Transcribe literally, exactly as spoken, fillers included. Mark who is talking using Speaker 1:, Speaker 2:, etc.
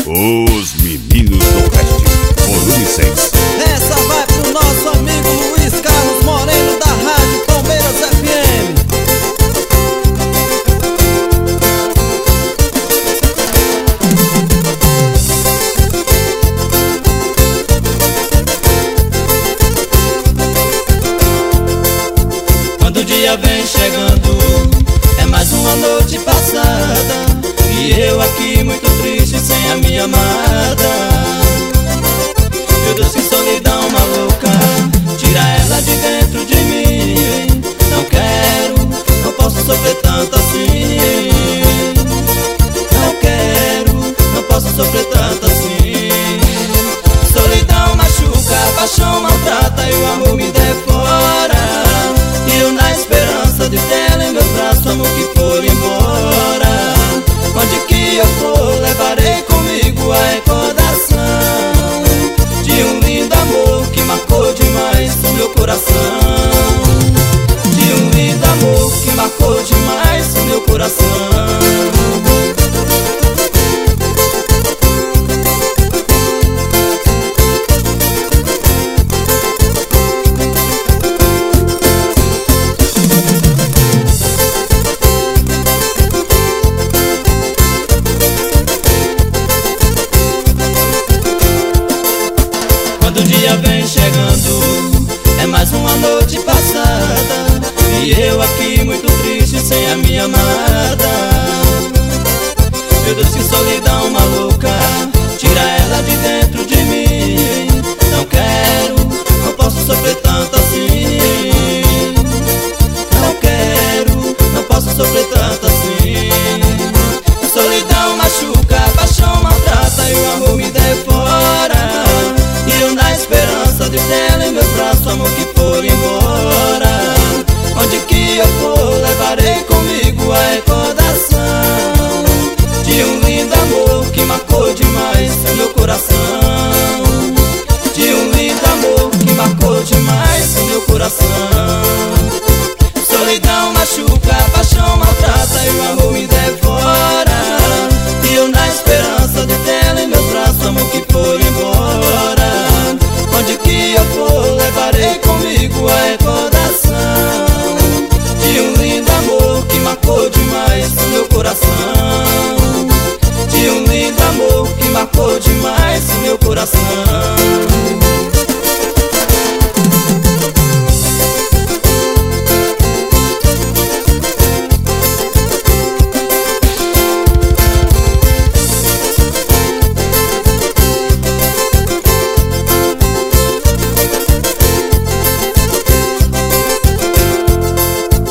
Speaker 1: Os Meninos do Oeste, volume seis.
Speaker 2: Essa vai pro nosso amigo Luiz Carlos Moreno, da Rádio Palmeiras F M.
Speaker 3: Quando o dia vem chegando, é mais uma noite passada, e eu aqui muito triste sem a minha amada. Meu Deus, que solidão maluca, tira ela de dentro de mim. Não quero, não posso sofrer tanto assim. Não quero, não posso sofrer tanto assim. Solidão machuca, a paixão maltrata e o amor me devora. E eu na esperança de tê-la em meus braços, amor que for embora. Onde que eu for, levarei comigo a recordação de um lindo amor que marcou demais o meu coração. De um lindo amor que marcou demais o meu coração. Quando o dia vem chegando, é mais uma noite passada, e eu aqui muito triste sem a minha amada. Meu Deus, que solidão maluca,